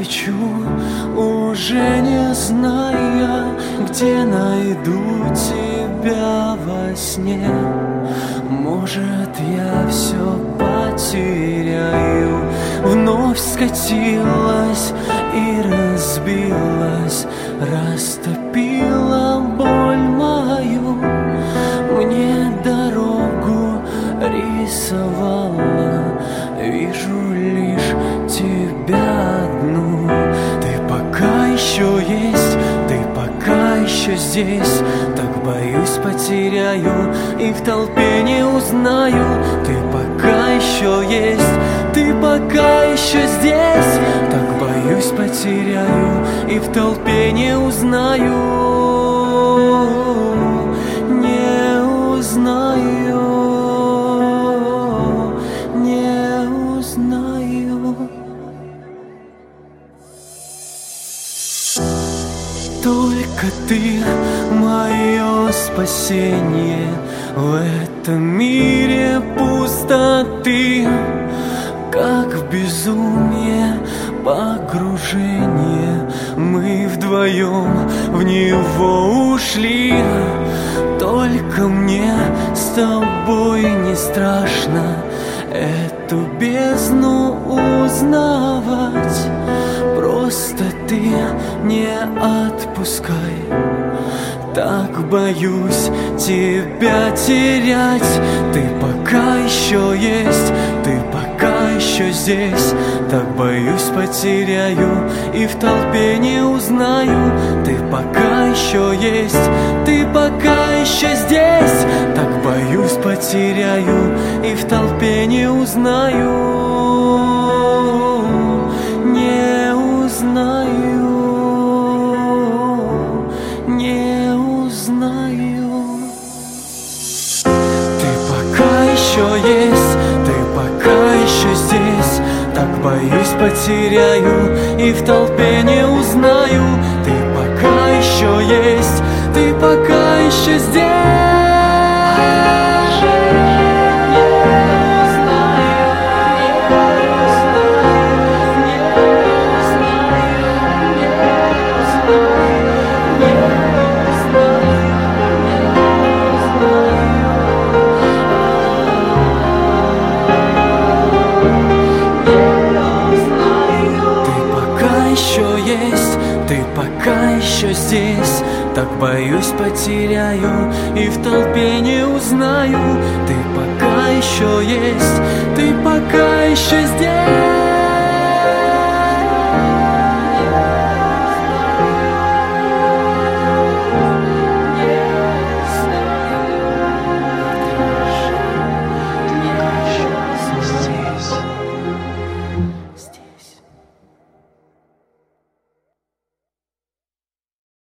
лечу, уже не зная, где найду тебя во сне. Может, я все потеряю. Вновь скатилась и разбилась, растопила боль мою. Мне дорогу рисовала, вижу лишь тебя одну. Ты пока еще есть, ты пока еще здесь. Так боюсь, потеряю и в толпе не узнаю. Ты пока еще есть, ты пока еще здесь. Так боюсь, потеряю и в толпе не узнаю. Не узнаю, не узнаю. Только ты мое спасение в этом мире пустоты. Как в безумие погружение мы вдвоем в него ушли. Только мне с тобой не страшно эту бездну узнавать. Просто ты не отпускай, так боюсь тебя терять. Ты пока еще есть, ты пока еще здесь. Так боюсь, потеряю и в толпе не узнаю. Ты пока еще есть, ты пока еще здесь. Так боюсь, потеряю и в толпе не узнаю. Не узнаю, не узнаю. Ты пока еще есть, ты пока еще здесь. Так боюсь, потеряю и в толпе не узнаю. Ты пока еще есть, ты пока еще здесь. Ты пока еще здесь, так боюсь, потеряю и в толпе не узнаю. Ты пока еще есть, ты пока еще здесь.